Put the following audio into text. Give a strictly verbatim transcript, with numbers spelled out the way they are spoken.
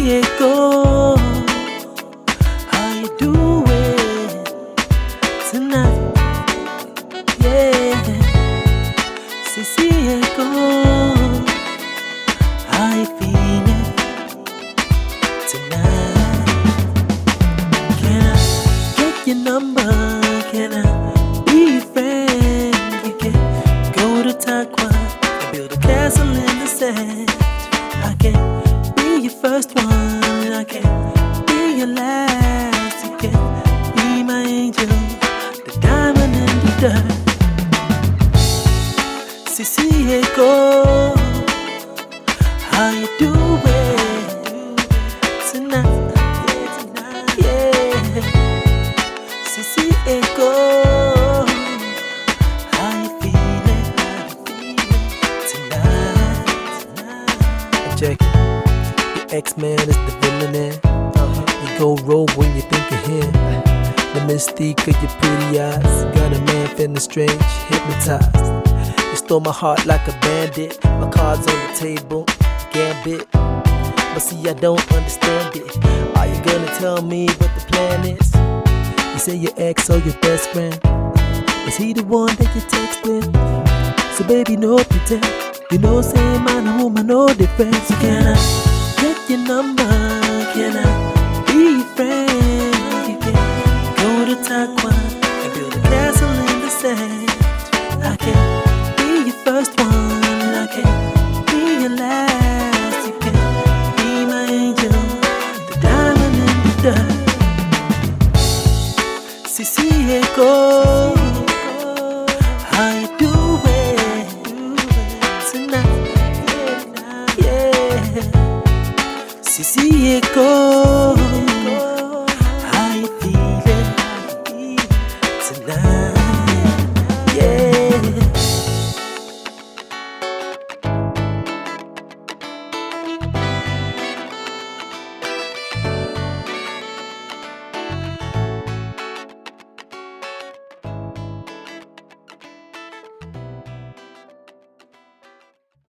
it go. How you doing tonight? Yeah, Sissy, it go. How you feeling tonight? Can I get your number? Can I be your friend? We can go to Taqua and build a castle in the sand. I can be your first one, I can be your last. You can be my angel, the diamond in the dirt. Sissy, it go. How you doing tonight? Yeah, Sissy, it go. How you feeling tonight? Check it. Your X-Man is the villain there. Uh-huh. You go rogue when you think of him. The mystique of your pretty eyes got a man feeling strange, hypnotized. You stole my heart like a bandit. My cards on the table, gambit. But see, I don't understand it. Are you gonna tell me what the plan is? You say your ex or your best friend. Is he the one that you texting? So baby, no pretend. You know, say man and woman, no difference. So can I get your number? Can I be your friend? You can go to Taqua and build a castle in the sand. I can be your first one, I can be your last. You can be my angel, the diamond in the dirt. Sissy, it go. How you doing tonight? Yeah, Sissy, it go.